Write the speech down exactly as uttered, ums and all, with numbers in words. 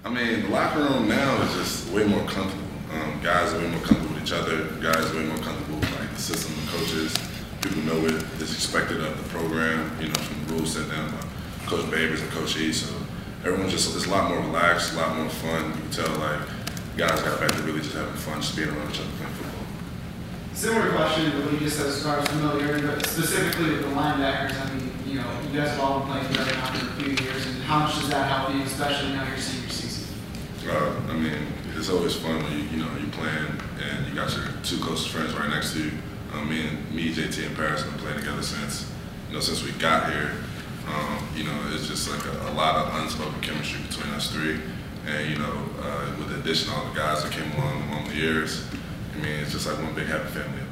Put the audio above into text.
I mean, the locker room now is just way more comfortable. Um, guys are way more comfortable with each other. Guys are way more comfortable with like the system and coaches. People know what is expected of the program, you know, from the rules set down by Coach Babers and Coach E. So everyone's just, it's a lot more relaxed, a lot more fun. You can tell like guys got back to really just having fun, just being around each other playing football. Similar question to what you just said as far as familiarity, but specifically with the linebackers. I mean, you know, you guys have all been playing together now for a few years, and how much does that help you, especially now your senior season? Uh, I mean, it's always fun when you you know you playing and you got your two closest friends right next to you. Um, me and me, J T, and Paris have been playing together since you know since we got here. Um, you know, it's just like a, a lot of unspoken chemistry between us three, and you know, uh, with the addition of all the guys that came along along the years. I mean, it's just like one big happy family.